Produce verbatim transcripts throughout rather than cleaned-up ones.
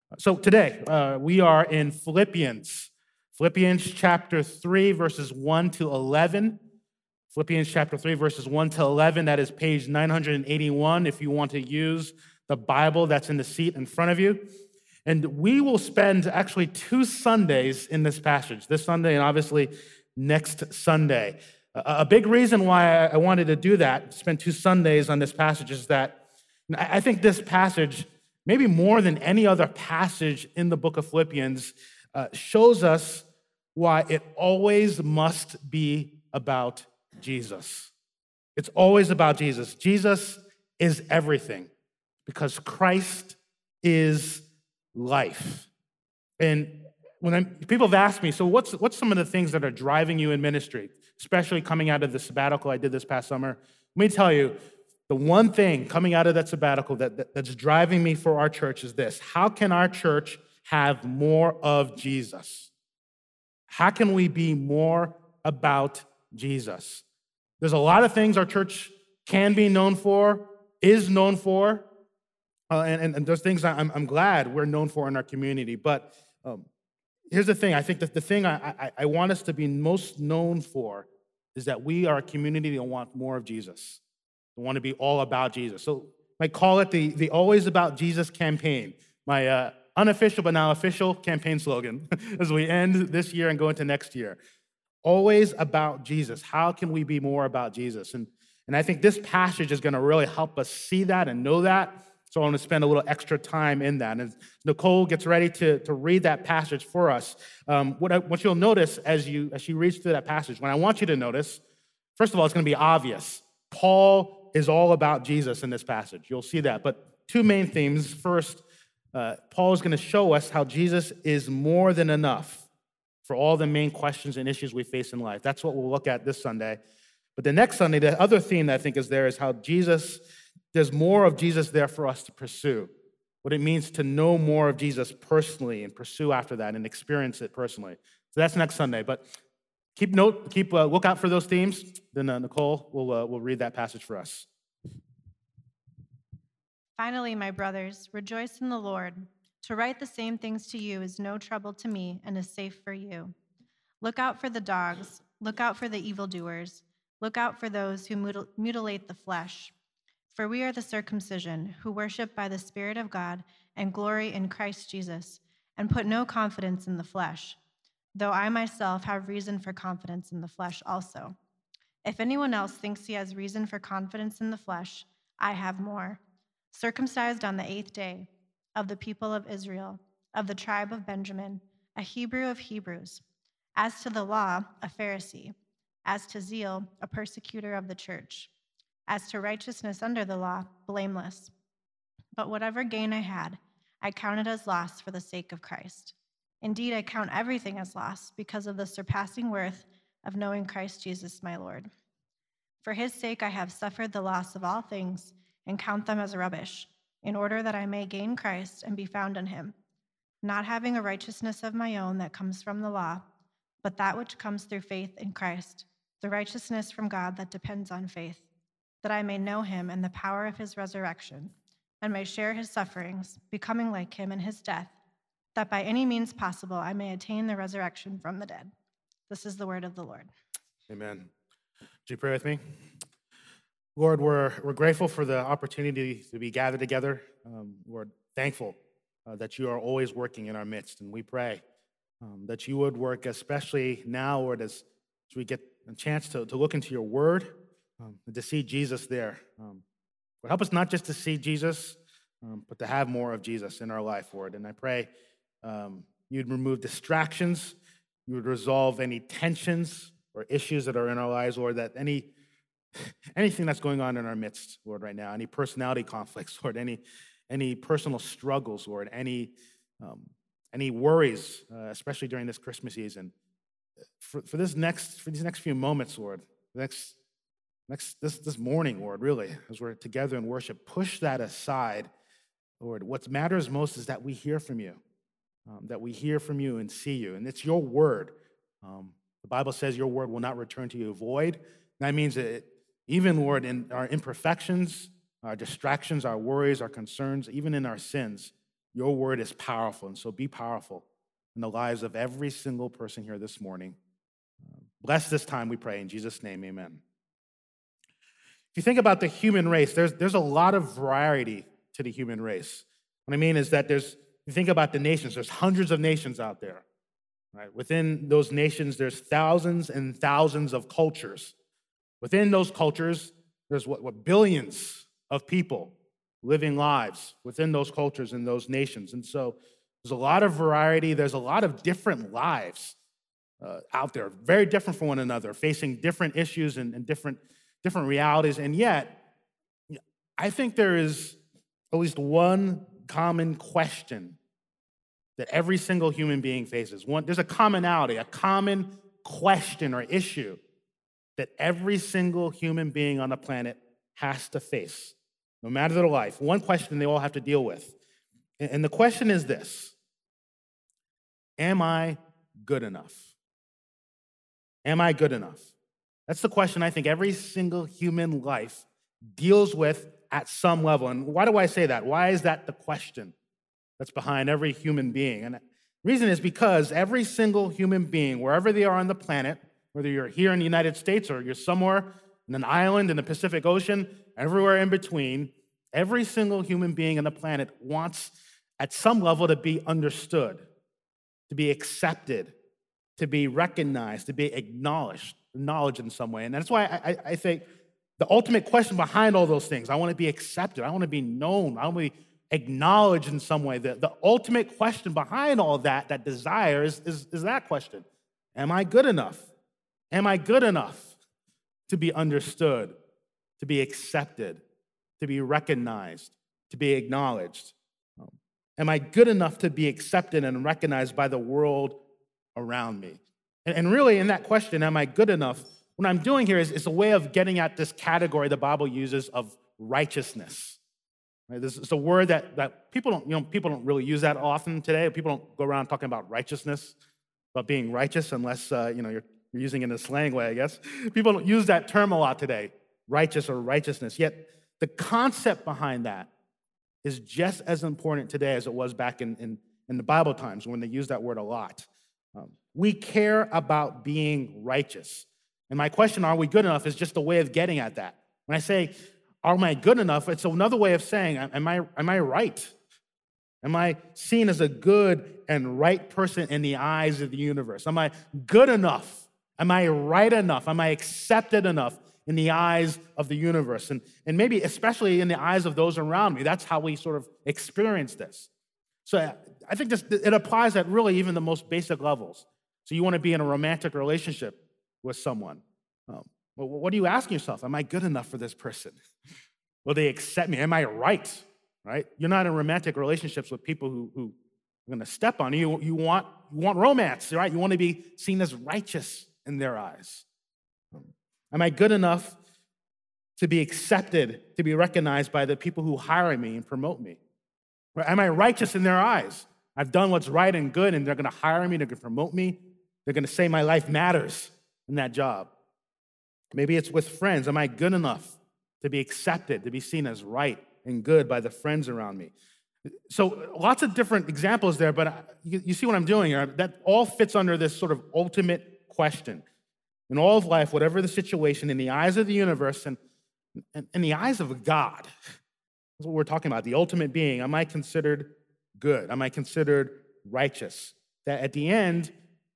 So today, uh, we are in Philippians. Philippians chapter three, verses one to eleven. Philippians chapter three, verses one to eleven. That is page nine hundred eighty-one if you want to use the Bible that's in the seat in front of you. And we will spend actually two Sundays in this passage, this Sunday and obviously next Sunday. A, a big reason why I wanted to do that, spend two Sundays on this passage, is that I think this passage, maybe more than any other passage in the book of Philippians, uh, shows us why it always must be about Jesus. It's always about Jesus. Jesus is everything because Christ is life. And when I'm, people have asked me, so what's, what's some of the things that are driving you in ministry, especially coming out of the sabbatical I did this past summer? Let me tell you, the one thing coming out of that sabbatical that, that, that's driving me for our church is this: how can our church have more of Jesus? How can we be more about Jesus? There's a lot of things our church can be known for, is known for, uh, and, and, and there's things I'm, I'm glad we're known for in our community. But um, here's the thing. I think that the thing I, I, I want us to be most known for is that we are a community that want more of Jesus. We want to be all about Jesus. So I call it the, the Always About Jesus campaign, my uh, unofficial but now official campaign slogan as we end this year and go into next year. Always about Jesus. How can we be more about Jesus? And, and I think this passage is going to really help us see that and know that. So I want to spend a little extra time in that. And as Nicole gets ready to, to read that passage for us, um, what, I, what you'll notice as, you, as she reads through that passage, what I want you to notice, first of all, it's going to be obvious. Paul is all about Jesus in this passage. You'll see that. But two main themes. First, uh, Paul is going to show us how Jesus is more than enough for all the main questions and issues we face in life. That's what we'll look at this Sunday. But the next Sunday, the other theme that I think is there is how Jesus, there's more of Jesus there for us to pursue. What it means to know more of Jesus personally and pursue after that and experience it personally. So that's next Sunday. But Keep note, keep uh, look out for those themes. Then uh, Nicole will uh, will read that passage for us. Finally, my brothers, rejoice in the Lord. To write the same things to you is no trouble to me and is safe for you. Look out for the dogs. Look out for the evildoers. Look out for those who mutil- mutilate the flesh. For we are the circumcision, who worship by the Spirit of God and glory in Christ Jesus, and put no confidence in the flesh, though I myself have reason for confidence in the flesh also. If anyone else thinks he has reason for confidence in the flesh, I have more. Circumcised on the eighth day, of the people of Israel, of the tribe of Benjamin, a Hebrew of Hebrews. As to the law, a Pharisee. As to zeal, a persecutor of the church. As to righteousness under the law, blameless. But whatever gain I had, I counted as loss for the sake of Christ. Indeed, I count everything as loss because of the surpassing worth of knowing Christ Jesus my Lord. For his sake I have suffered the loss of all things and count them as rubbish, in order that I may gain Christ and be found in him, not having a righteousness of my own that comes from the law, but that which comes through faith in Christ, the righteousness from God that depends on faith, that I may know him and the power of his resurrection, and may share his sufferings, becoming like him in his death, that by any means possible I may attain the resurrection from the dead. This is the word of the Lord. Amen. Would you pray with me? Lord, we're, we're grateful for the opportunity to be gathered together. Um, we're thankful uh, that you are always working in our midst, and we pray um, that you would work especially now, Lord, as, as we get a chance to, to look into your word um, and to see Jesus there. Um, Lord, help us not just to see Jesus, um, but to have more of Jesus in our life, Lord. And I pray Um, you'd remove distractions, you would resolve any tensions or issues that are in our lives, Lord, that any, anything that's going on in our midst, Lord, right now, any personality conflicts, Lord, any, any personal struggles, Lord, any, um, any worries, uh, especially during this Christmas season, for, for this next, for these next few moments, Lord, next, next, this, this morning, Lord, really, as we're together in worship, push that aside, Lord. What matters most is that we hear from you. Um, that we hear from you and see you. And it's your word. Um, the Bible says your word will not return to you void. That means that even, Lord, in our imperfections, our distractions, our worries, our concerns, even in our sins, Your word is powerful, and so be powerful in the lives of every single person here this morning. Bless this time, we pray. In Jesus' name, amen. If you think about the human race, there's, there's a lot of variety to the human race. What I mean is that there's, you think about the nations, there's hundreds of nations out there. Right? Within those nations, there's thousands and thousands of cultures. Within those cultures, there's what, what billions of people living lives within those cultures and those nations. And so there's a lot of variety. There's a lot of different lives uh, out there, very different from one another, facing different issues and, and different, different realities. And yet, I think there is at least one common question that every single human being faces. One, there's a commonality, a common question or issue that every single human being on the planet has to face, no matter their life. One question they all have to deal with. And the question is this: am I good enough? Am I good enough? That's the question I think every single human life deals with at some level. And why do I say that? Why is that the question that's behind every human being? And the reason is because every single human being, wherever they are on the planet, whether you're here in the United States or you're somewhere in an island in the Pacific Ocean, everywhere in between, every single human being on the planet wants at some level to be understood, to be accepted, to be recognized, to be acknowledged, acknowledged in some way. And that's why I, I think the ultimate question behind all those things, I want to be accepted, I want to be known, I want to be acknowledged in some way. The, the ultimate question behind all that, that desire, is, is, is that question. Am I good enough? Am I good enough to be understood, to be accepted, to be recognized, to be acknowledged? Am I good enough to be accepted and recognized by the world around me? And, and really, in that question, am I good enough, what I'm doing here is, is a way of getting at this category the Bible uses of righteousness. Right? This is a word that, that people don't, you know, people don't really use that often today. People don't go around talking about righteousness, about being righteous, unless uh, you know you're, you're using it in a slang way, I guess. People don't use that term a lot today, righteous or righteousness. Yet the concept behind that is just as important today as it was back in, in, in the Bible times when they used that word a lot. Um, we care about being righteous. And my question, are we good enough, is just a way of getting at that. When I say, am I good enough, it's another way of saying, am I, am I right? Am I seen as a good and right person in the eyes of the universe? Am I good enough? Am I right enough? Am I accepted enough in the eyes of the universe? And, and maybe especially in the eyes of those around me. That's how we sort of experience this. So I think this, it applies at really even the most basic levels. So you want to be in a romantic relationship with someone. Um, well, what are you asking yourself? Am I good enough for this person? Will they accept me? Am I right? Right? You're not in romantic relationships with people who, who are going to step on you. You want, you want romance, right? You want to be seen as righteous in their eyes. Um, am I good enough to be accepted, to be recognized by the people who hire me and promote me? Or am I righteous in their eyes? I've done what's right and good, and they're going to hire me, they're going to promote me, they're going to say my life matters in that job. Maybe it's with friends. Am I good enough to be accepted, to be seen as right and good by the friends around me? So lots of different examples there, but you, you see what I'm doing here. That all fits under this sort of ultimate question. In all of life, whatever the situation, in the eyes of the universe and in the eyes of God, that's what we're talking about, the ultimate being, am I considered good? Am I considered righteous? That at the end,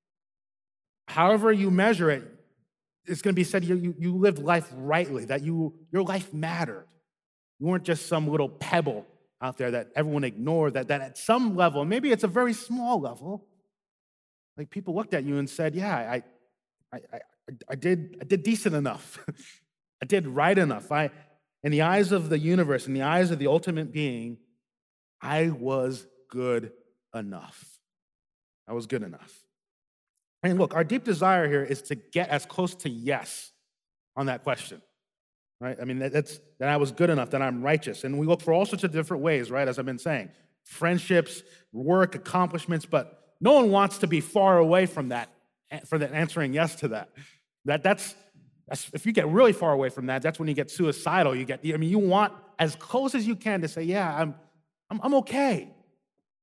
however you measure it, it's going to be said you, you, you lived life rightly, that you your life mattered. You weren't just some little pebble out there that everyone ignored, that, that at some level, maybe it's a very small level, like people looked at you and said, yeah, I, I, I, I, did, I did decent enough. I did right enough. I, in the eyes of the universe, in the eyes of the ultimate being, I was good enough. I was good enough. And look, our deep desire here is to get as close to yes on that question, right? I mean, that's that I was good enough, that I'm righteous. And we look for all sorts of different ways, right, as I've been saying. Friendships, work, accomplishments, but no one wants to be far away from that, for that answering yes to that. That that's, that's if you get really far away from that, that's when you get suicidal. You get, I mean, you want as close as you can to say, yeah, I'm, I'm, I'm okay.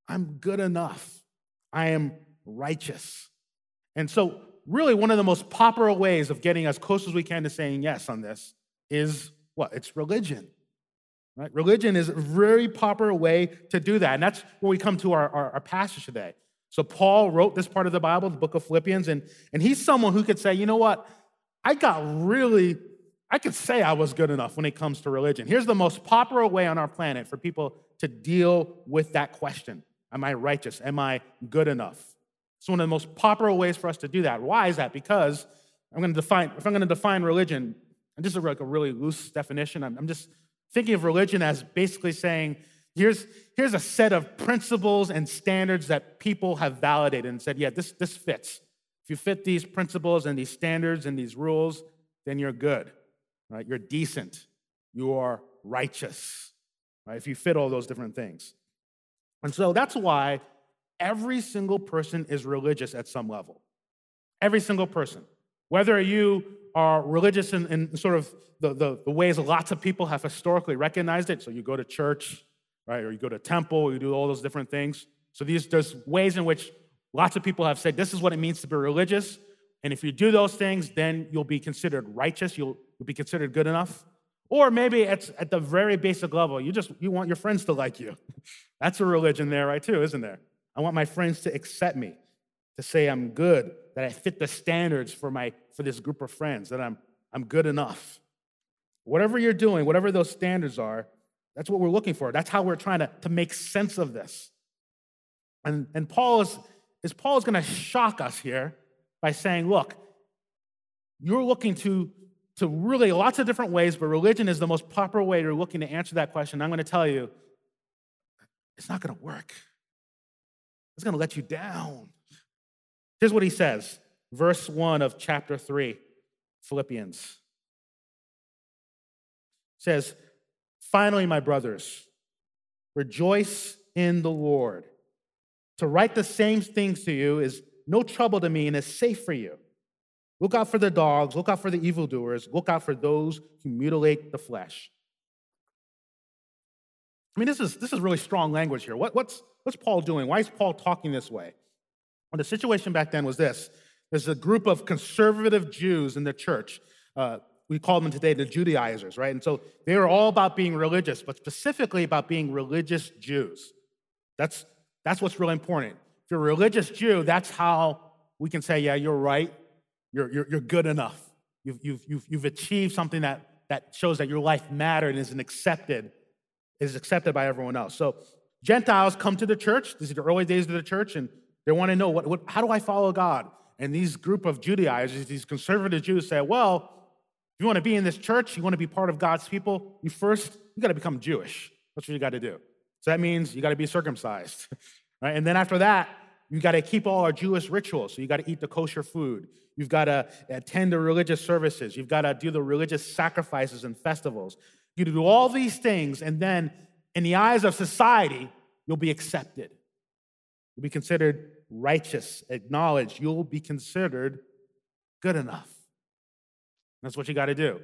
I'm good enough. I am righteous. And so really one of the most popular ways of getting as close as we can to saying yes on this is what? It's religion. Right? Religion is a very popular way to do that. And that's where we come to our, our, our passage today. So Paul wrote this part of the Bible, the book of Philippians, and, and he's someone who could say, you know what? I got really, I could say I was good enough when it comes to religion. Here's the most popular way on our planet for people to deal with that question. Am I righteous? Am I good enough? It's one of the most popular ways for us to do that. Why is that? Because I'm going to define, if I'm going to define religion, and this is like a really loose definition, I'm, I'm just thinking of religion as basically saying, here's, here's a set of principles and standards that people have validated and said, yeah, this, this fits. If you fit these principles and these standards and these rules, then you're good, right? You're decent. You are righteous, right? If you fit all those different things. And so that's why every single person is religious at some level. Every single person. Whether you are religious in, in sort of the, the, the ways lots of people have historically recognized it, so you go to church, right, or you go to temple, or you do all those different things. So these there's ways in which lots of people have said this is what it means to be religious, and if you do those things, then you'll be considered righteous, you'll, you'll be considered good enough. Or maybe it's at the very basic level, you just you want your friends to like you. That's a religion there, right, too, isn't there? I want my friends to accept me, to say I'm good, that I fit the standards for my for this group of friends, that I'm I'm good enough. Whatever you're doing, whatever those standards are, that's what we're looking for. That's how we're trying to, to make sense of this. And, and Paul is, is Paul is going to shock us here by saying, look, you're looking to, to really lots of different ways, but religion is the most popular way you're looking to answer that question. I'm going to tell you, it's not going to work. It's going to let you down. Here's what he says, verse one of chapter three, Philippians. It says, finally, my brothers, rejoice in the Lord. To write the same things to you is no trouble to me and is safe for you. Look out for the dogs, look out for the evildoers, look out for those who mutilate the flesh. I mean, this is, this is really strong language here. What, what's, what's Paul doing? Why is Paul talking this way? Well, the situation back then was this. There's a group of conservative Jews in the church. Uh, we call them today the Judaizers, right? And so they were all about being religious, but specifically about being religious Jews. That's, that's what's really important. If you're a religious Jew, that's how we can say, yeah, you're right. You're, you're, you're good enough. You've, you've, you've, you've achieved something that, that shows that your life mattered and is accepted, is accepted by everyone else. So Gentiles come to the church. These are the early days of the church, and they want to know, what, what, how do I follow God? And these group of Judaizers, these conservative Jews say, well, if you want to be in this church, you want to be part of God's people, you first, you got to become Jewish. That's what you got to do. So that means you got to be circumcised, right? And then after that, you got to keep all our Jewish rituals. So you got to eat the kosher food. You've got to attend the religious services. You've got to do the religious sacrifices and festivals. You do all these things, and then in the eyes of society, you'll be accepted. You'll be considered righteous, acknowledged. You'll be considered good enough. That's what you got to do.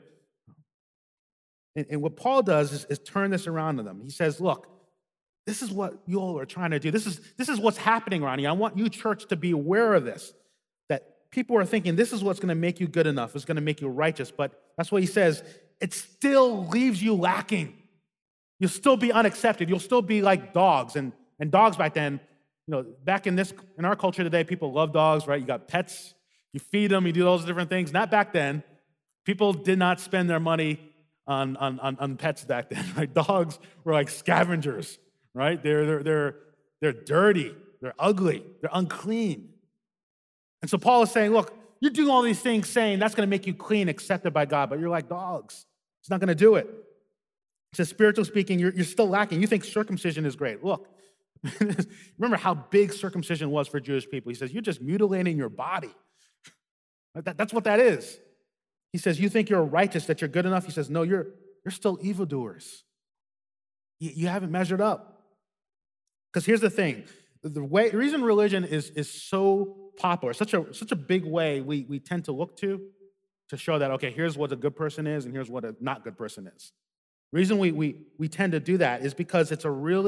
And, and what Paul does is, is turn this around to them. He says, look, this is what you all are trying to do. This is, this is what's happening around you. I want you, church, to be aware of this, that people are thinking this is what's going to make you good enough. It's going to make you righteous. But that's what he says. It still leaves you lacking. You'll still be unaccepted. You'll still be like dogs. And, and dogs back then, you know, back in this, in our culture today, people love dogs, right? You got pets. You feed them. You do those different things. Not back then. People did not spend their money on, on, on, on pets back then, right? Dogs were like scavengers, right? They're, they're, they're, they're dirty, they're ugly, they're unclean. And so Paul is saying, look, you're doing all these things saying that's going to make you clean, accepted by God, but you're like dogs. It's not going to do it. He says, spiritually speaking, you're, you're still lacking. You think circumcision is great. Look, remember how big circumcision was for Jewish people. He says, you're just mutilating your body. That, that's what that is. He says, you think you're righteous, that you're good enough? He says, no, you're, you're still evildoers. You, you haven't measured up. Because here's the thing. The, way, the reason religion is, is so popular, such a, such a big way we, we tend to look to, to show that, okay, here's what a good person is and here's what a not good person is. The reason we, we, we tend to do that is because it's a really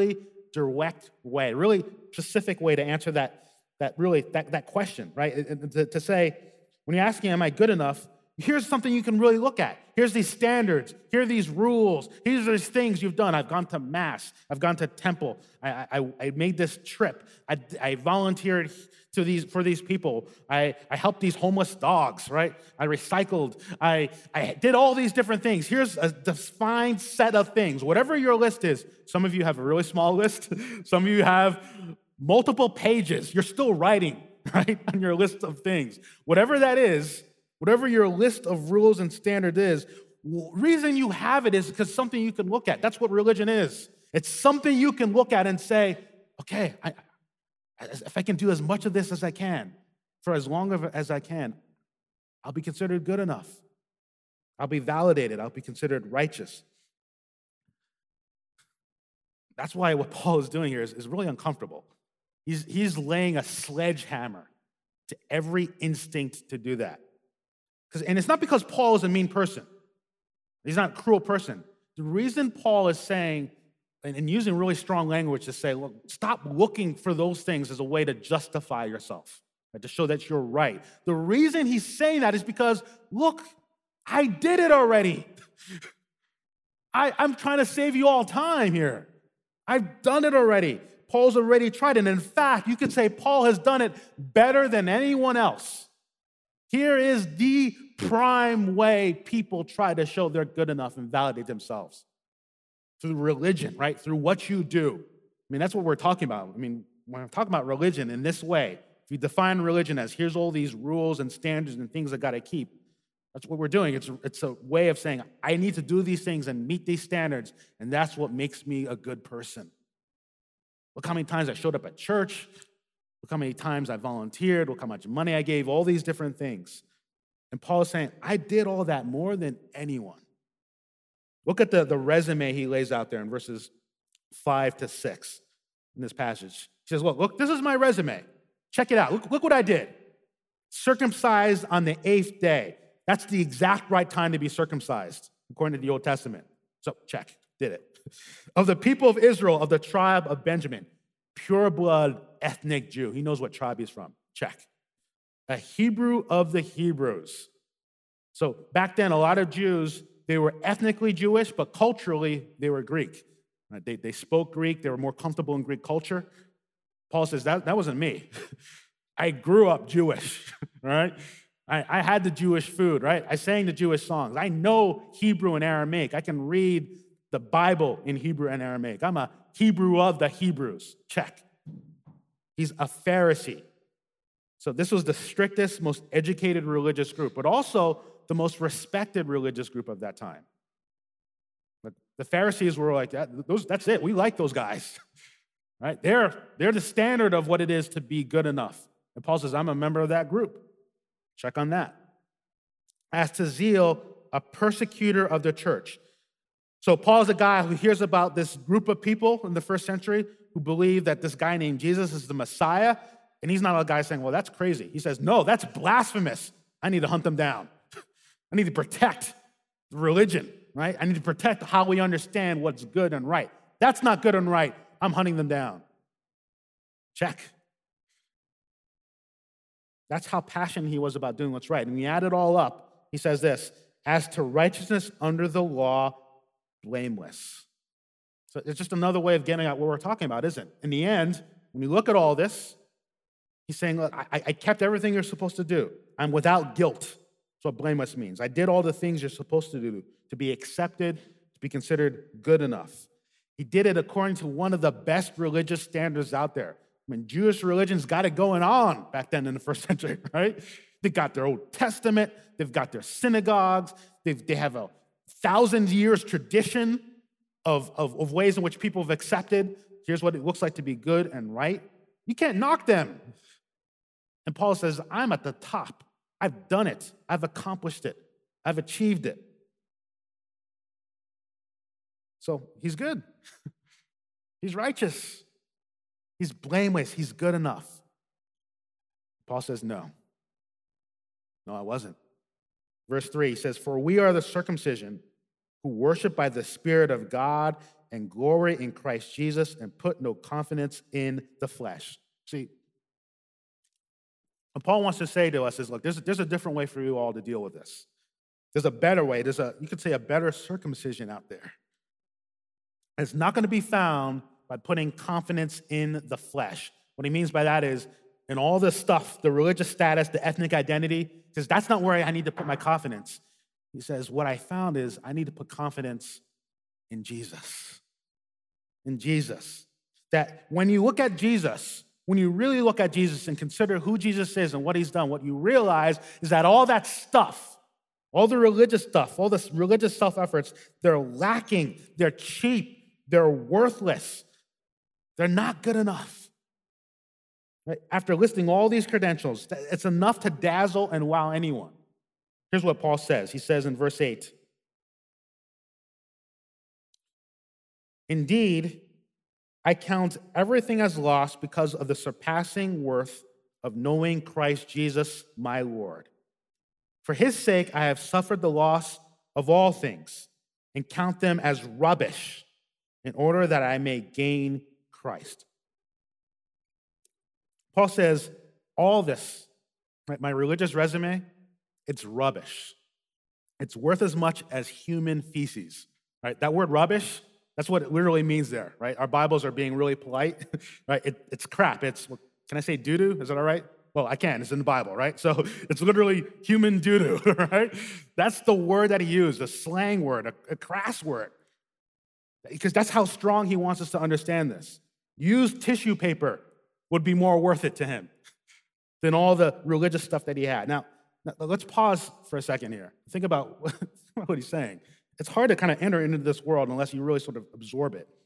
direct way, really specific way to answer that, that really, that, that question, right? To, to say, when you're asking, am I good enough? Here's something you can really look at. Here's these standards. Here are these rules. These are these things you've done. I've gone to mass. I've gone to temple. I, I, I made this trip. I, I volunteered to these for these people. I, I helped these homeless dogs, right? I recycled. I, I did all these different things. Here's a defined set of things. Whatever your list is, some of you have a really small list. Some of you have multiple pages. You're still writing, right, on your list of things. Whatever that is, whatever your list of rules and standards is, the reason you have it is because something you can look at. That's what religion is. It's something you can look at and say, okay, I, if I can do as much of this as I can for as long as I can, I'll be considered good enough. I'll be validated. I'll be considered righteous. That's why what Paul is doing here is, is really uncomfortable. He's, he's laying a sledgehammer to every instinct to do that. And it's not because Paul is a mean person. He's not a cruel person. The reason Paul is saying, and using really strong language to say, look, stop looking for those things as a way to justify yourself, right, to show that you're right. The reason he's saying that is because, look, I did it already. I, I'm trying to save you all time here. I've done it already. Paul's already tried it. And in fact, you could say Paul has done it better than anyone else. Here is the prime way people try to show they're good enough and validate themselves. Through religion, right? Through what you do. I mean, that's what we're talking about. I mean, when I'm talking about religion in this way, if you define religion as here's all these rules and standards and things I got to keep, that's what we're doing. It's, it's a way of saying, I need to do these things and meet these standards, and that's what makes me a good person. Look how many times I showed up at church. Look how many times I volunteered. Look how much money I gave, all these different things. And Paul is saying, I did all that more than anyone. Look at the, the resume he lays out there in verses five to six in this passage. He says, look, look, this is my resume. Check it out. Look, look what I did. Circumcised on the eighth day. That's the exact right time to be circumcised, according to the Old Testament. So check, did it. Of the people of Israel, of the tribe of Benjamin, pure blood, ethnic Jew. He knows what tribe he's from. Check. A Hebrew of the Hebrews. So back then, a lot of Jews, they were ethnically Jewish, but culturally, they were Greek. They, they spoke Greek. They were more comfortable in Greek culture. Paul says, that, that wasn't me. I grew up Jewish, right? I, I had the Jewish food, right? I sang the Jewish songs. I know Hebrew and Aramaic. I can read the Bible in Hebrew and Aramaic. I'm a Hebrew of the Hebrews. Check. He's a Pharisee. So this was the strictest, most educated religious group, but also the most respected religious group of that time. But the Pharisees were like, that, those, that's it. We like those guys, right? They're, they're the standard of what it is to be good enough. And Paul says, I'm a member of that group. Check on that. As to zeal, a persecutor of the church. So Paul's a guy who hears about this group of people in the first century who believe that this guy named Jesus is the Messiah. And he's not a guy saying, well, that's crazy. He says, no, that's blasphemous. I need to hunt them down. I need to protect religion, right? I need to protect how we understand what's good and right. That's not good and right. I'm hunting them down. Check. That's how passionate he was about doing what's right. And we add it all up. He says this, as to righteousness under the law, blameless. So it's just another way of getting at what we're talking about, isn't it? In the end, when you look at all this, he's saying, look, I, I kept everything you're supposed to do. I'm without guilt. That's what blameless means. I did all the things you're supposed to do to be accepted, to be considered good enough. He did it according to one of the best religious standards out there. I mean, Jewish religion's got it going on back then in the first century, right? They've got their Old Testament. They've got their synagogues. They've, they have a thousand years tradition of, of, of ways in which people have accepted. Here's what it looks like to be good and right. You can't knock them. And Paul says, I'm at the top. I've done it. I've accomplished it. I've achieved it. So he's good. He's righteous. He's blameless. He's good enough. Paul says, no. No, I wasn't. Verse three says, for we are the circumcision who worship by the Spirit of God and glory in Christ Jesus and put no confidence in the flesh. See, what Paul wants to say to us is, look, there's a, there's a different way for you all to deal with this. There's a better way. There's a, you could say, a better circumcision out there. It's not going to be found by putting confidence in the flesh. What he means by that is, in all this stuff, the religious status, the ethnic identity, he says, that's not where I need to put my confidence. He says, what I found is I need to put confidence in Jesus. In Jesus. That when you look at Jesus, when you really look at Jesus and consider who Jesus is and what he's done, what you realize is that all that stuff, all the religious stuff, all this religious self-efforts, they're lacking, they're cheap, they're worthless, they're not good enough. Right? After listing all these credentials, it's enough to dazzle and wow anyone. Here's what Paul says. He says in verse eight, "Indeed, I count everything as loss because of the surpassing worth of knowing Christ Jesus, my Lord. For his sake, I have suffered the loss of all things and count them as rubbish in order that I may gain Christ." Paul says, all this, right, my religious resume, it's rubbish. It's worth as much as human feces, right? That word rubbish, that's what it literally means there, right? Our Bibles are being really polite, right? It, it's crap. It's, can I say doo-doo? Is that all right? Well, I can. It's in the Bible, right? So it's literally human doo-doo, right? That's the word that he used, a slang word, a, a crass word, because that's how strong he wants us to understand this. Used tissue paper would be more worth it to him than all the religious stuff that he had. Now, now let's pause for a second here. Think about what he's saying. It's hard to kind of enter into this world unless you really sort of absorb it.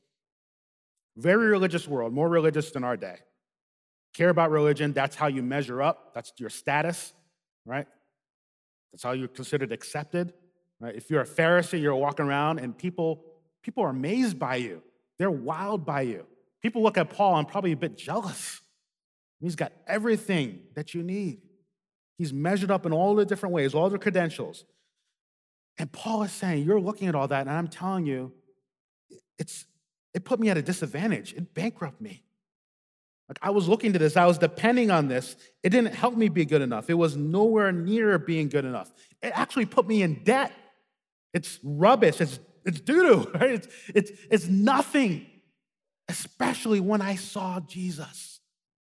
Very religious world, more religious than our day. Care about religion, that's how you measure up. That's your status, right? That's how you're considered accepted, right? If you're a Pharisee, you're walking around and people, people are amazed by you. They're wowed by you. People look at Paul and probably a bit jealous. He's got everything that you need. He's measured up in all the different ways, all the credentials. And Paul is saying, you're looking at all that, and I'm telling you, it's it put me at a disadvantage. It bankrupted me. Like, I was looking to this, I was depending on this. It didn't help me be good enough. It was nowhere near being good enough. It actually put me in debt. It's rubbish. It's it's doo-doo, right? It's, it's, it's nothing, especially when I saw Jesus.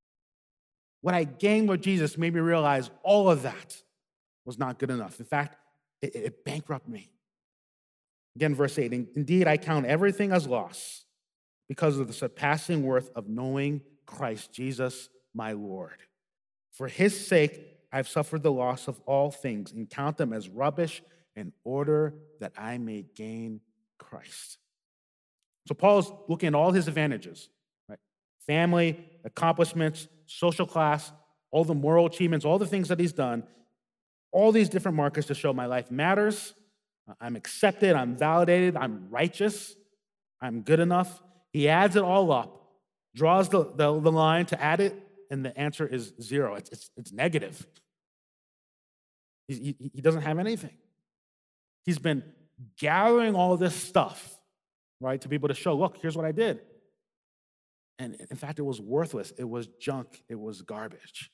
What I gained with Jesus made me realize all of that was not good enough. In fact, it, it bankrupted me. Again, verse eight, "Indeed, I count everything as loss because of the surpassing worth of knowing Christ Jesus, my Lord. For his sake, I've suffered the loss of all things and count them as rubbish in order that I may gain Christ." So Paul's looking at all his advantages, right? Family, accomplishments, social class, all the moral achievements, all the things that he's done, all these different markers to show my life matters. I'm accepted, I'm validated, I'm righteous, I'm good enough. He adds it all up, draws the, the, the line to add it, and the answer is zero. It's, it's, it's negative. He, he, he doesn't have anything. He's been gathering all this stuff, right, to be able to show, look, here's what I did. And in fact, it was worthless. It was junk. It was garbage.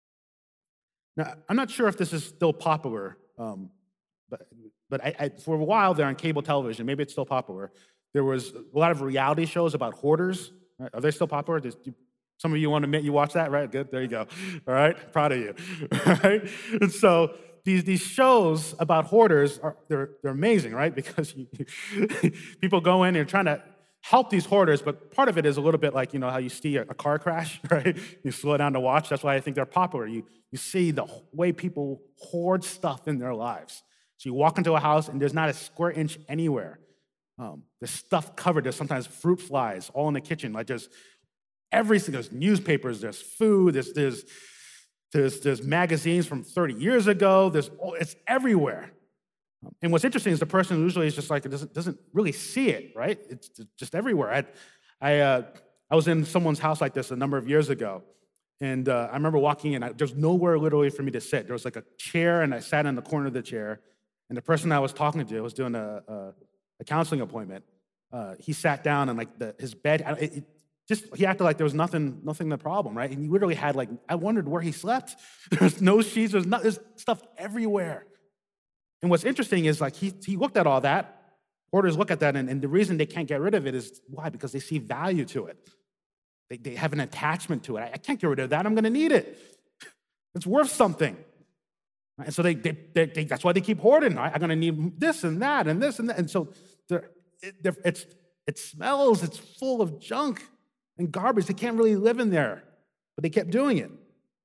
Now, I'm not sure if this is still popular, um, but, but I, I, for a while there on cable television, maybe it's still popular, there was a lot of reality shows about hoarders. Right? Are they still popular? Does, do, some of you want to admit you watch that, right? Good, there you go. All right, proud of you. All right? And so these, these shows about hoarders, are they're, they're amazing, right? Because you, people go in and they're trying to help these hoarders, but part of it is a little bit like, you know, how you see a, a car crash, right? You slow down to watch. That's why I think they're popular. You, you see the way people hoard stuff in their lives. So you walk into a house and there's not a square inch anywhere. Um, there's stuff covered. There's sometimes fruit flies all in the kitchen. Like there's everything. There's newspapers. There's food. There's there's there's, there's magazines from thirty years ago. There's it's everywhere. Um, and what's interesting is the person usually is just like it doesn't doesn't really see it. Right? It's just everywhere. I I uh, I was in someone's house like this a number of years ago, and uh, I remember walking in. I, there's nowhere literally for me to sit. There was like a chair, and I sat in the corner of the chair. And the person I was talking to was doing a, a, a counseling appointment. uh, he sat down and like the, his bed, it, it just, he acted like there was nothing, nothing the problem, right? And he literally had like, I wondered where he slept. There's no sheets, there's, not, there's stuff everywhere. And what's interesting is like he, he looked at all that. Hoarders look at that, and, and the reason they can't get rid of it is why? Because they see value to it. They, they have an attachment to it. I, I can't get rid of that. I'm going to need it. It's worth something. And so they, they, they, they that's why they keep hoarding. I, I'm going to need this and that and this and that. And so they're, they're, it's, it smells. It's full of junk and garbage. They can't really live in there, but they kept doing it.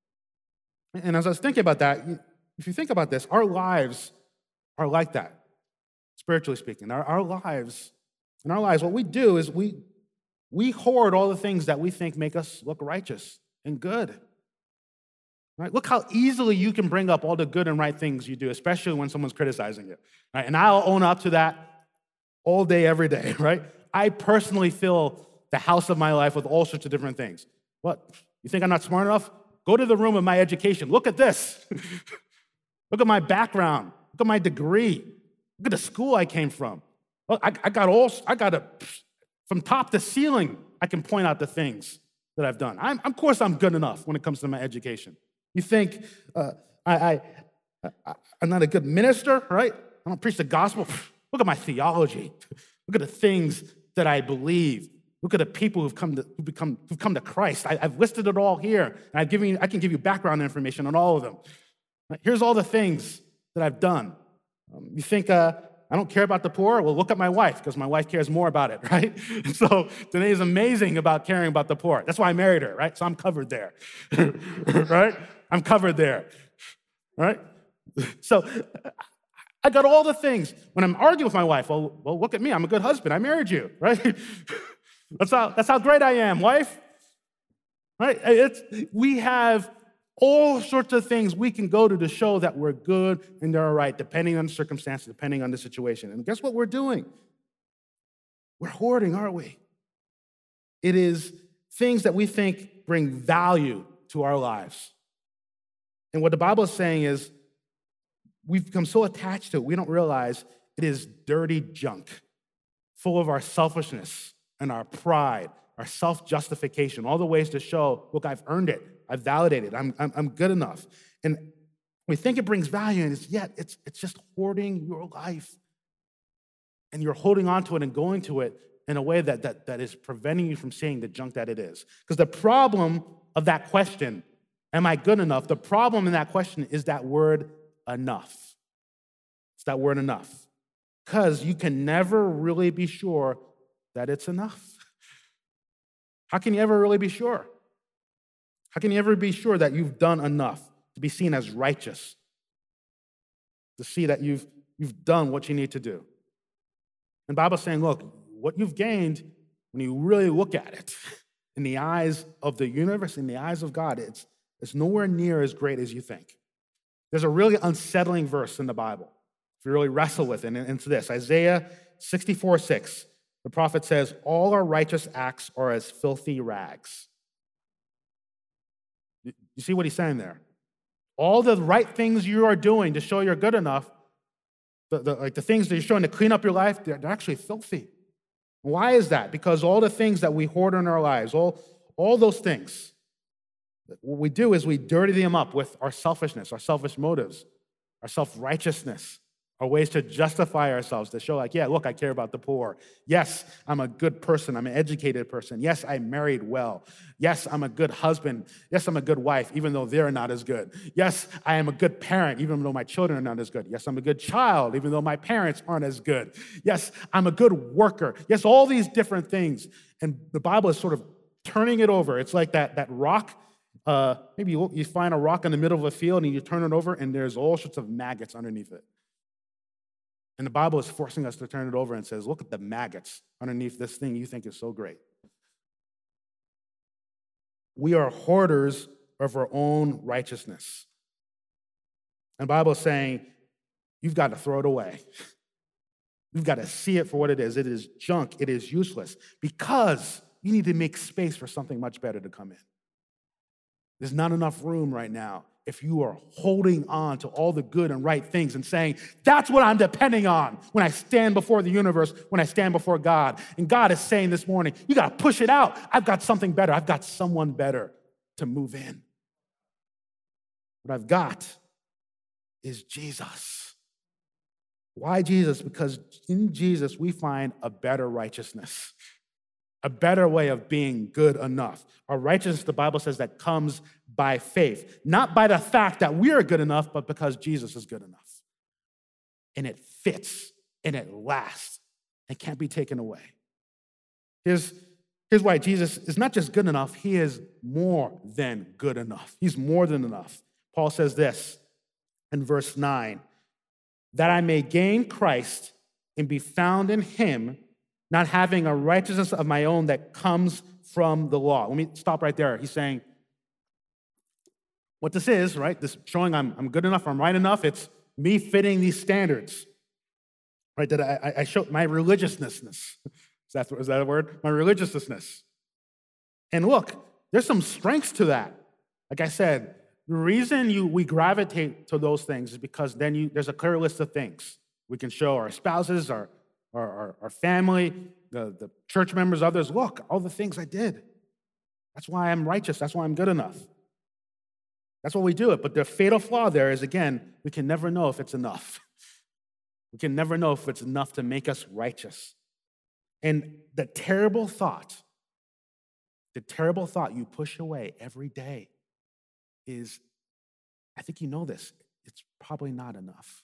And as I was thinking about that, if you think about this, our lives are like that. Spiritually speaking, our, our lives, in our lives, what we do is we, we hoard all the things that we think make us look righteous and good. Right? Look how easily you can bring up all the good and right things you do, especially when someone's criticizing you. Right? And I'll own up to that all day, every day, right? I personally fill the house of my life with all sorts of different things. What? You think I'm not smart enough? Go to the room of my education. Look at this. Look at my background. Look at my degree. Look at the school I came from. Well, I, I got all, I got a, from top to ceiling, I can point out the things that I've done. I'm, of course, I'm good enough when it comes to my education. You think uh, I, I, I, I'm not a good minister, right? I don't preach the gospel. Look at my theology. Look at the things that I believe. Look at the people who've come to, who've become, who've come to Christ. I, I've listed it all here, and I've given you, I can give you background information on all of them. Here's all the things that I've done. Um, you think uh, I don't care about the poor? Well, look at my wife, because my wife cares more about it, right? So Danae is amazing about caring about the poor. That's why I married her, right? So I'm covered there, right? I'm covered there, right? So I got all the things. When I'm arguing with my wife, well, well, look at me. I'm a good husband. I married you, right? That's how, that's how great I am, wife, right? It's, we have all sorts of things we can go to to show that we're good and they're all right, depending on the circumstances, depending on the situation. And guess what we're doing? We're hoarding, aren't we? It is things that we think bring value to our lives. And what the Bible is saying is we've become so attached to it, we don't realize it is dirty junk, full of our selfishness and our pride, our self-justification, all the ways to show, look, I've earned it. I've validated. I'm, I'm, I'm good enough. And we think it brings value, and it's yet it's, it's just hoarding your life. And you're holding on to it and going to it in a way that, that, that is preventing you from seeing the junk that it is. Because the problem of that question, am I good enough? The problem in that question is that word enough. It's that word enough. Because you can never really be sure that it's enough. How can you ever really be sure? How can you ever be sure that you've done enough to be seen as righteous? To see that you've, you've done what you need to do. And the Bible's saying, look, what you've gained, when you really look at it, in the eyes of the universe, in the eyes of God, it's, it's nowhere near as great as you think. There's a really unsettling verse in the Bible, if you really wrestle with it, and it's this, Isaiah sixty-four six. The prophet says, all our righteous acts are as filthy rags. You see what he's saying there? All the right things you are doing to show you're good enough, the, the, like the things that you're showing to clean up your life, they're, they're actually filthy. Why is that? Because all the things that we hoard in our lives, all, all those things, what we do is we dirty them up with our selfishness, our selfish motives, our self-righteousness, our ways to justify ourselves, to show like, yeah, look, I care about the poor. Yes, I'm a good person. I'm an educated person. Yes, I married well. Yes, I'm a good husband. Yes, I'm a good wife, even though they're not as good. Yes, I am a good parent, even though my children are not as good. Yes, I'm a good child, even though my parents aren't as good. Yes, I'm a good worker. Yes, all these different things. And the Bible is sort of turning it over. It's like that, that rock. Uh, maybe you, you find a rock in the middle of a field and you turn it over and there's all sorts of maggots underneath it. And the Bible is forcing us to turn it over and says, look at the maggots underneath this thing you think is so great. We are hoarders of our own righteousness. And the Bible is saying, you've got to throw it away. You've got to see it for what it is. It is junk. It is useless. Because you need to make space for something much better to come in. There's not enough room right now if you are holding on to all the good and right things and saying, that's what I'm depending on when I stand before the universe, when I stand before God. And God is saying this morning, you got to push it out. I've got something better. I've got someone better to move in. What I've got is Jesus. Why Jesus? Because in Jesus, we find a better righteousness, a better way of being good enough. Our righteousness, the Bible says, that comes by faith, not by the fact that we are good enough, but because Jesus is good enough. And it fits, and it lasts, and can't be taken away. Here's, here's why Jesus is not just good enough, he is more than good enough. He's more than enough. Paul says this in verse nine, that I may gain Christ and be found in him, not having a righteousness of my own that comes from the law. Let me stop right there. He's saying, what this is, right? This showing I'm, I'm good enough, I'm right enough. It's me fitting these standards, right? That I, I show my religiousness. Is that, is that a word? My religiousness. And look, there's some strengths to that. Like I said, the reason you we gravitate to those things is because then you there's a clear list of things we can show our spouses, our our, our, our family, the, the church members, others. Look, all the things I did. That's why I'm righteous. That's why I'm good enough. That's why we do it. But the fatal flaw there is, again, we can never know if it's enough. We can never know if it's enough to make us righteous. And the terrible thought, the terrible thought you push away every day is, I think you know this, it's probably not enough.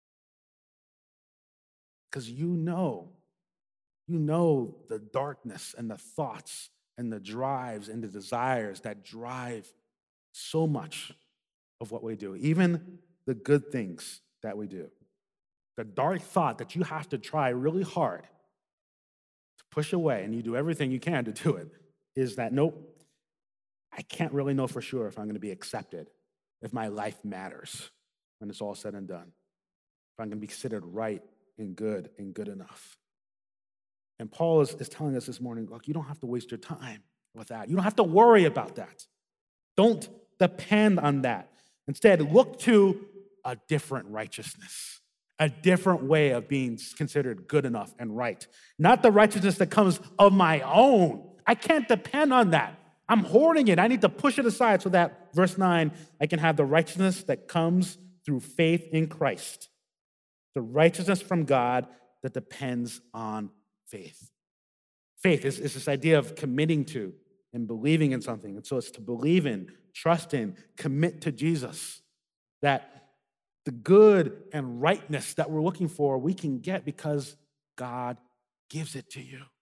Because you know, you know the darkness and the thoughts and the drives and the desires that drive so much of what we do, even the good things that we do. The dark thought that you have to try really hard to push away, and you do everything you can to do it, is that, nope, I can't really know for sure if I'm going to be accepted, if my life matters when it's all said and done, if I'm going to be considered right and good and good enough. And Paul is, is telling us this morning, look, you don't have to waste your time with that. You don't have to worry about that. Don't depend on that. Instead, look to a different righteousness, a different way of being considered good enough and right. Not the righteousness that comes of my own. I can't depend on that. I'm hoarding it. I need to push it aside so that, verse nine, I can have the righteousness that comes through faith in Christ. The righteousness from God that depends on faith. Faith is, is this idea of committing to and believing in something. And so it's to believe in, trust in, commit to Jesus. That the good and rightness that we're looking for, we can get because God gives it to you.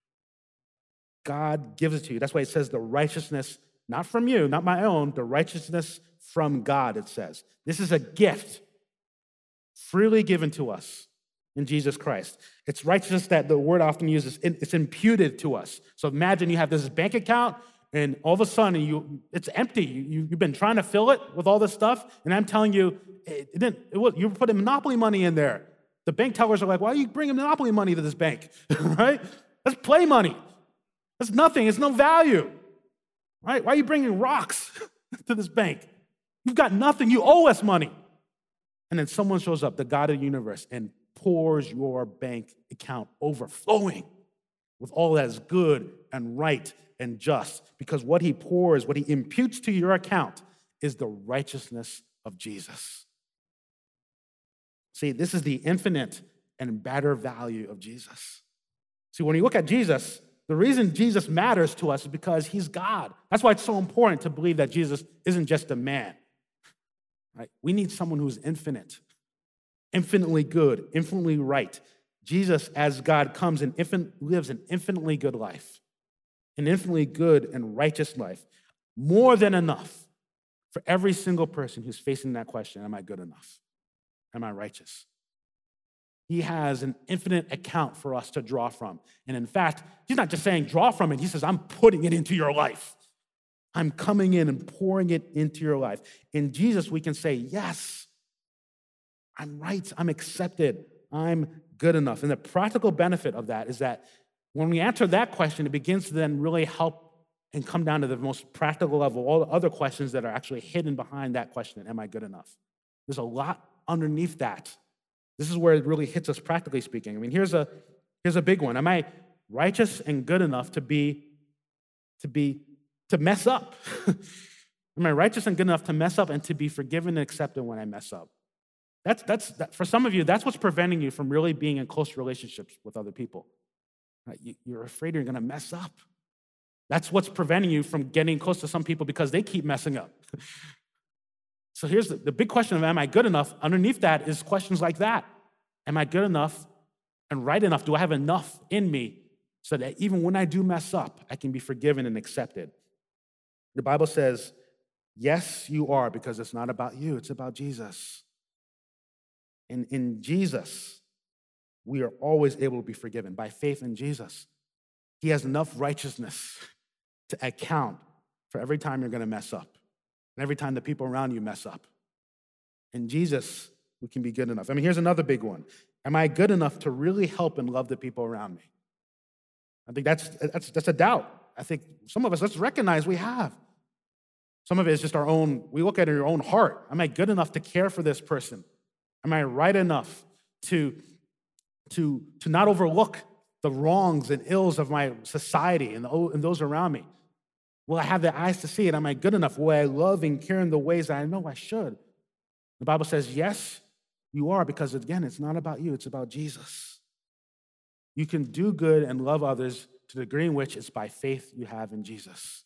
God gives it to you. That's why it says the righteousness, not from you, not my own, the righteousness from God, it says. This is a gift freely given to us in Jesus Christ. It's righteousness that the word often uses, it's imputed to us. So imagine you have this bank account and all of a sudden you it's empty. You, you've been trying to fill it with all this stuff, and I'm telling you, it didn't, it was, you put Monopoly money in there. The bank tellers are like, why are you bringing Monopoly money to this bank, right? That's play money. That's nothing. It's no value, right? Why are you bringing rocks to this bank? You've got nothing. You owe us money. And then someone shows up, the God of the universe, and pours your bank account overflowing with all that is good and right and just, because what he pours, what he imputes to your account is the righteousness of Jesus. See, this is the infinite and better value of Jesus. See, when you look at Jesus, the reason Jesus matters to us is because he's God. That's why it's so important to believe that Jesus isn't just a man. Right? We need someone who's infinite, infinitely good, infinitely right. Jesus, as God, comes and infin- lives an infinitely good life, an infinitely good and righteous life, more than enough for every single person who's facing that question, am I good enough? Am I righteous? He has an infinite account for us to draw from. And in fact, he's not just saying draw from it. He says, I'm putting it into your life. I'm coming in and pouring it into your life. In Jesus, we can say, yes, I'm right. I'm accepted. I'm good enough. And the practical benefit of that is that when we answer that question, it begins to then really help and come down to the most practical level, all the other questions that are actually hidden behind that question, am I good enough? There's a lot underneath that. This is where it really hits us practically speaking. I mean, here's a, here's a big one. Am I righteous and good enough to be, to be, to mess up? Am I righteous and good enough to mess up and to be forgiven and accepted when I mess up? That's, that's, that, for some of you, that's what's preventing you from really being in close relationships with other people. You, you're afraid you're going to mess up. That's what's preventing you from getting close to some people because they keep messing up. So here's the, the big question of, am I good enough? Underneath that is questions like that. Am I good enough and right enough? Do I have enough in me so that even when I do mess up, I can be forgiven and accepted? The Bible says, yes, you are, because it's not about you, it's about Jesus. And in Jesus, we are always able to be forgiven by faith in Jesus. He has enough righteousness to account for every time you're going to mess up and every time the people around you mess up. In Jesus, we can be good enough. I mean, here's another big one. Am I good enough to really help and love the people around me? I think that's, that's, that's a doubt. I think some of us, let's recognize we have. Some of it is just our own, we look at it in our own heart. Am I good enough to care for this person? Am I right enough to, to, to not overlook the wrongs and ills of my society and, the, and those around me? Will I have the eyes to see it? Am I good enough? Will I love and care in the ways that I know I should? The Bible says, yes, you are, because again, it's not about you, it's about Jesus. You can do good and love others to the degree in which it's by faith you have in Jesus.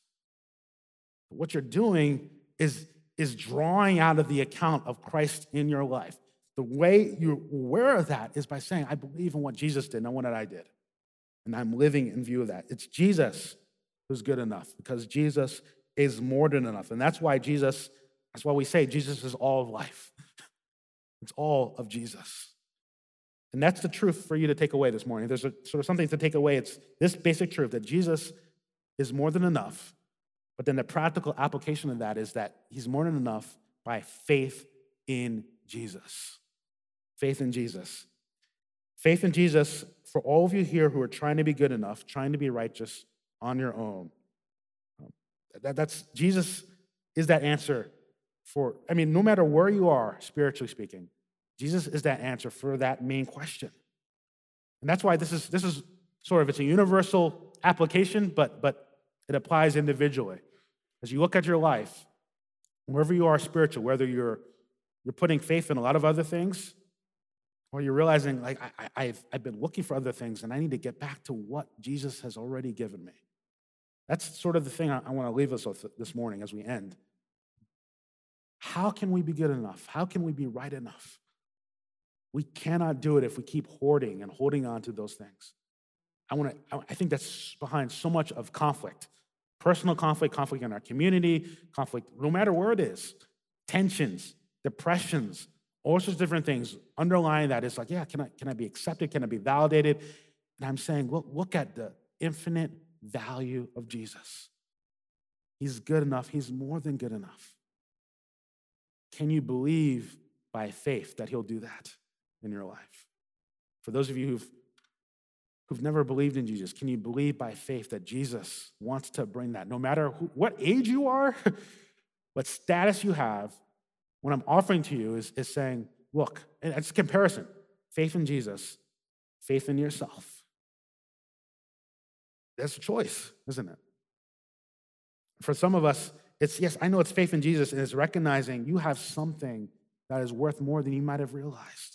What you're doing is, is drawing out of the account of Christ in your life. The way you're aware of that is by saying, I believe in what Jesus did, not what I did. And I'm living in view of that. It's Jesus who's good enough, because Jesus is more than enough. And that's why Jesus, that's why we say Jesus is all of life. It's all of Jesus. And that's the truth for you to take away this morning. There's a, sort of something to take away. It's this basic truth that Jesus is more than enough. But then the practical application of that is that he's more than enough by faith in Jesus. Faith in Jesus. Faith in Jesus, for all of you here who are trying to be good enough, trying to be righteous on your own. That, that's, Jesus is that answer for, I mean, no matter where you are, spiritually speaking, Jesus is that answer for that main question. And that's why this is, this is sort of, it's a universal application, but, but it applies individually. As you look at your life, wherever you are spiritual, whether you're, you're putting faith in a lot of other things, or you're realizing, like, I, I, I've, I've been looking for other things, and I need to get back to what Jesus has already given me. That's sort of the thing I, I want to leave us with this morning as we end. How can we be good enough? How can we be right enough? We cannot do it if we keep hoarding and holding on to those things. I want to. I think that's behind so much of conflict. Personal conflict, conflict in our community, conflict no matter where it is, tensions, depressions, all sorts of different things. Underlying that is like, yeah, can I, can I be accepted? Can I be validated? And I'm saying, look, look at the infinite value of Jesus. He's good enough. He's more than good enough. Can you believe by faith that he'll do that in your life? For those of you who've, who've never believed in Jesus, can you believe by faith that Jesus wants to bring that? No matter who, what age you are, what status you have, what I'm offering to you is, is saying, look, and it's a comparison. Faith in Jesus, faith in yourself. That's a choice, isn't it? For some of us, it's, yes, I know it's faith in Jesus, and it's recognizing you have something that is worth more than you might have realized.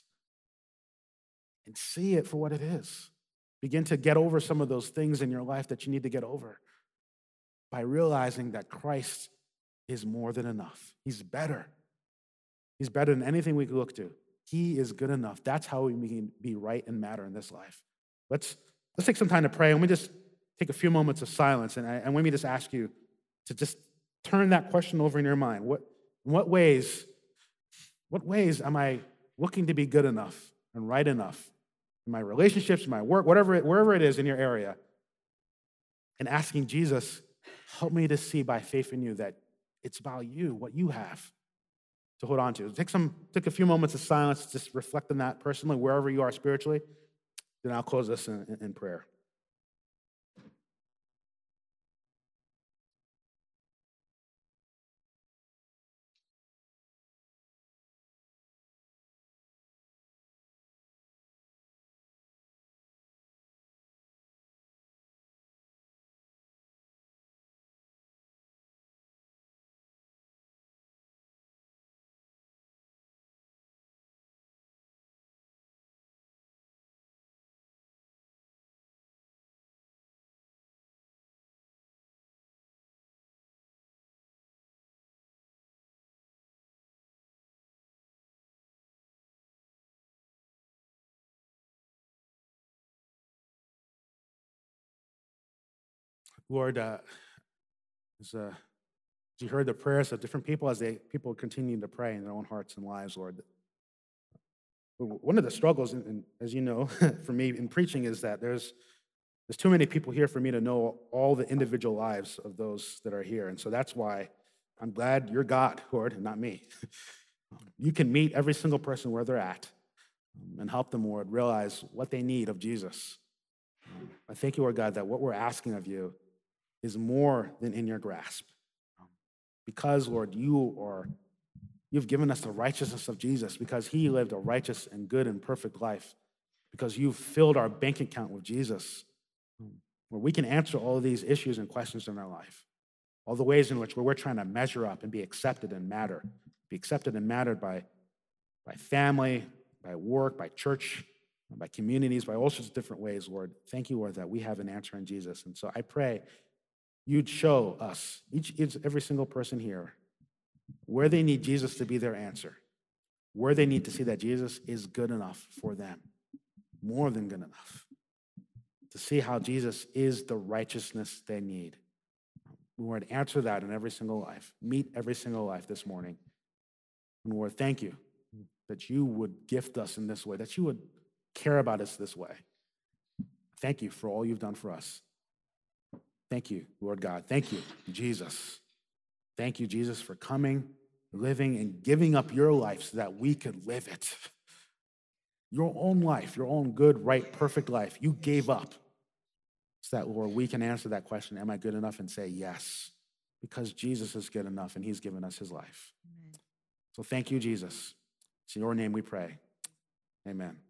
And see it for what it is. Begin to get over some of those things in your life that you need to get over by realizing that Christ is more than enough. He's better. He's better than anything we could look to. He is good enough. That's how we can be right and matter in this life. Let's, let's take some time to pray. Let me just take a few moments of silence, and, I, and let me just ask you to just turn that question over in your mind. What, in what ways, what ways am I looking to be good enough and right enough in my relationships, my work, whatever it, wherever it is in your area, and asking Jesus, help me to see by faith in you that it's about you, what you have to hold on to. Take some, take a few moments of silence, just reflect on that personally, wherever you are spiritually. Then I'll close this in, in prayer. Lord, uh, as, uh, as you heard the prayers of different people, as they people continue to pray in their own hearts and lives, Lord, one of the struggles, and and as you know, for me in preaching is that there's there's too many people here for me to know all the individual lives of those that are here. And so that's why I'm glad you're God, Lord, and not me. You can meet every single person where they're at um, and help them, Lord, realize what they need of Jesus. Um, I thank you, Lord God, that what we're asking of you is more than in your grasp. Um, Because, Lord, you are, you've given us the righteousness of Jesus because he lived a righteous and good and perfect life, because you've filled our bank account with Jesus, um, where we can answer all of these issues and questions in our life, all the ways in which where we're trying to measure up and be accepted and matter, be accepted and mattered by, by family, by work, by church, by communities, by all sorts of different ways, Lord. Thank you, Lord, that we have an answer in Jesus. And so I pray you'd show us, each, each every single person here, where they need Jesus to be their answer, where they need to see that Jesus is good enough for them, more than good enough, to see how Jesus is the righteousness they need. Lord, answer that in every single life. Meet every single life this morning. And Lord, thank you that you would gift us in this way, that you would care about us this way. Thank you for all you've done for us. Thank you, Lord God. Thank you, Jesus. Thank you, Jesus, for coming, living, and giving up your life so that we could live it. Your own life, your own good, right, perfect life, you gave up so that, Lord, we can answer that question, am I good enough, and say yes, because Jesus is good enough and he's given us his life. Amen. So thank you, Jesus. It's in your name we pray. Amen.